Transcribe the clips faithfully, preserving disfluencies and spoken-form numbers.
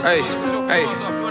Hey, hey,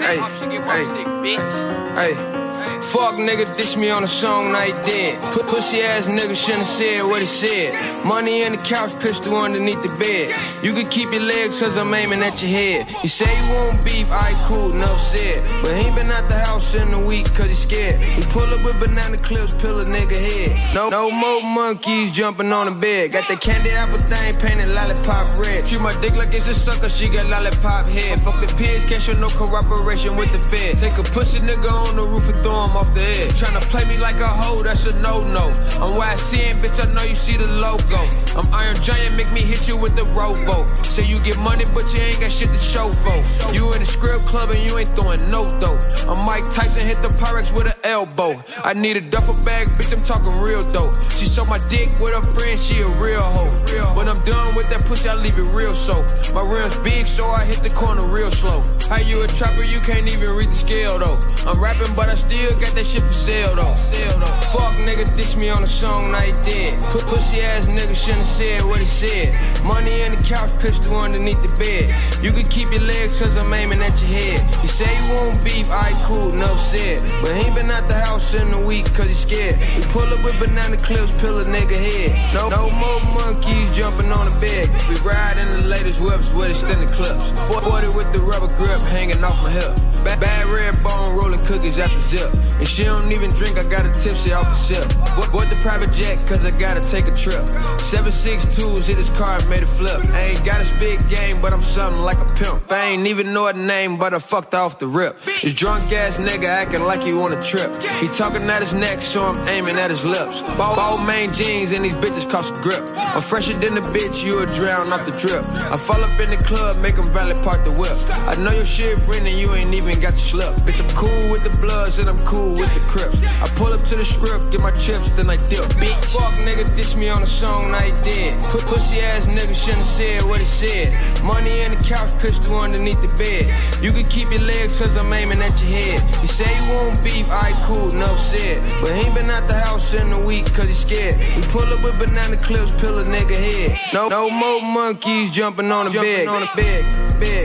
hey, hey, hey. Fuck nigga, dish me on a song, now he dead. Put pussy ass nigga shouldn't have said what he said. Money in the couch, pistol underneath the bed. You can keep your legs cause I'm aiming at your head. You say you want beef, alright cool, enough said. But he ain't been out the house in a week cause he scared. We pull up with banana clips, peel a nigga head. No, no more monkeys jumping on the bed. Got the candy apple thing painted lollipop red. Treat my dick like it's a sucker, she got lollipop head. Fuck the pigs, can't show no cooperation with the fed. Take a pussy nigga on the roof and throw him off the edge. Tryna play me like a hoe, that's a no-no. I'm Y C N, bitch, I know you see the logo. I'm Iron Giant, make me hit you with the rowboat. Say you get money, but you ain't got shit to show for. You in the script club and you ain't throwing no dough. I'm Mike Tyson, hit the Pyrex with an elbow. I need a duffel bag, bitch, I'm talking real dope. She suck my dick with her friend, she a real hoe. When I'm done with that pussy, I leave it real so. My rims big, so I hit the corner real slow. How you a trapper, you can't even read the scale though. I'm rapping, but I still got that shit for sale though. Sale though. Fuck nigga, dish me on a song, now he dead. Put pussy ass nigga shouldn't have said what he said. Money in the couch, pistol underneath the bed. You can keep your legs cause I'm aiming at your head. You say you want beef, alright cool, enough said. But he ain't been out the house in a week cause he scared. We pull up with banana clips, peel a nigga head. No, no more monkeys jumping on the bed. We ride in the latest whips with extended clips. forty with the rubber grip hanging off my hip. Bad, bad red bone rolling cookies out the zip. And she don't even drink, I got a tipsy off the sip. Bought the private jet cause I gotta take a trip. seven six twos hit his car and made a flip. I ain't got a big game, but I'm something like a pimp. I ain't even know her name, but I fucked off the rip. This drunk ass nigga acting like he on a trip. He talking at his neck, so I'm aiming at his lips. Ball, ball main jeans and these bitches cost a grip. I'm fresher than the bitch, you a drown off the drip. I fall up in the club, make them valet park the whip. I know your shit, Brendan, you ain't even got your slip. Bitch, I'm cool with the Bloods and I'm cool with the Crips. I pull up to the script, get my chips, then I dip. Bitch, fuck nigga, dish me on a song, now he dead. Put pussy ass nigga shouldn't have said what he said. Money in the couch, pistol underneath the bed. You can keep your legs cause I'm aiming at your head. You say you want beef, alright cool, enough said. But he ain't been out the house in a week cause he scared. We pull up with banana clips, peel a nigga head. No, no more monkeys jumping on the bed. On the bed, big,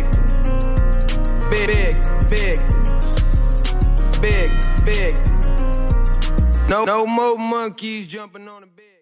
big, big, big, big, big. No, no more monkeys jumping on the bed.